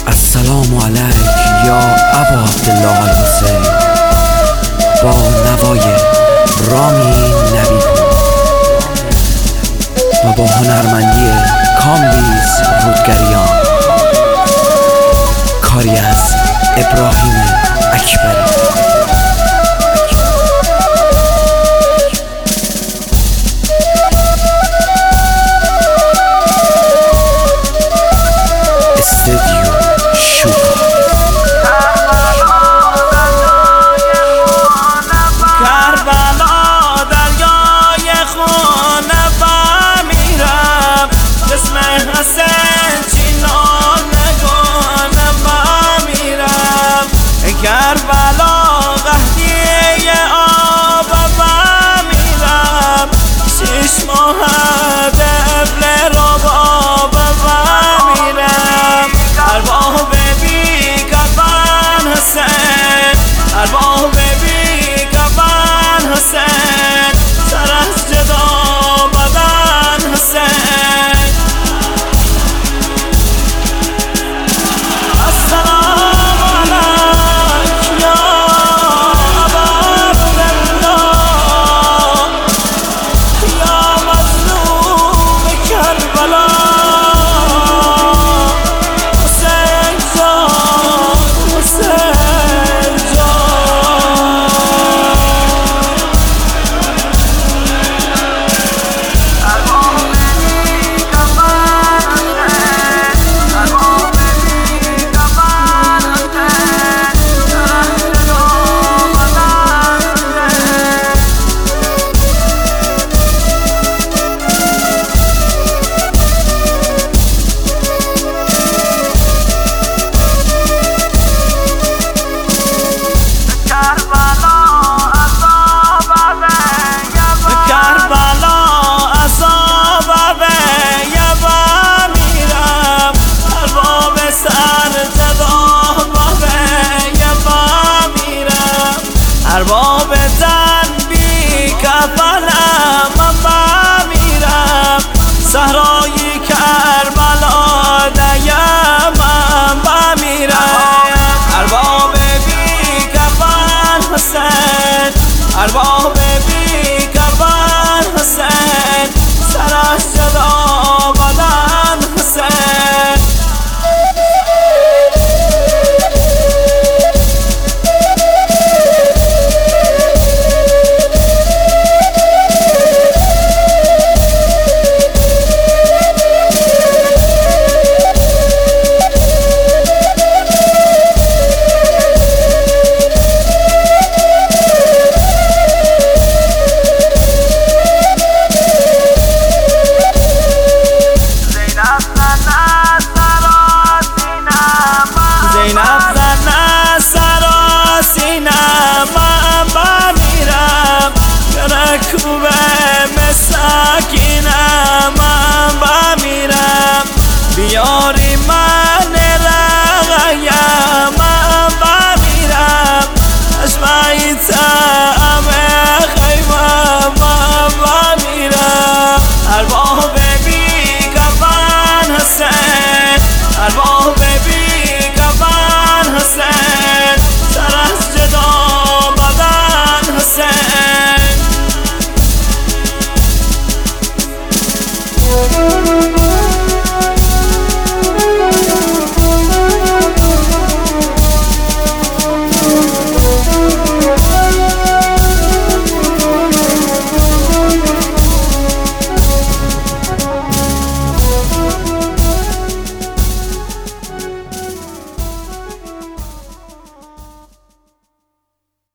السلام علیک یا ابا عبدالله الحسین، با نوای رامین نبی و با هنرمندی کامبیز رودگریان، کاری از ابراهیم اکبری. کربلا قحطی آب بمیرم، 6 ماه دبل رباب بمیرم. ارباب بی کفن حسین، ارباب بی کفن حسین، سر از جدا بدن حسین. ارباب زن بی کفنم من بمیرم، صحرای کربلا دیم من بمیرم. ارباب بی کفن حسین، ارباب بی کفن حسین، سر از جدا بدن حسین. کوبه مساکینم من بمیرم، بیار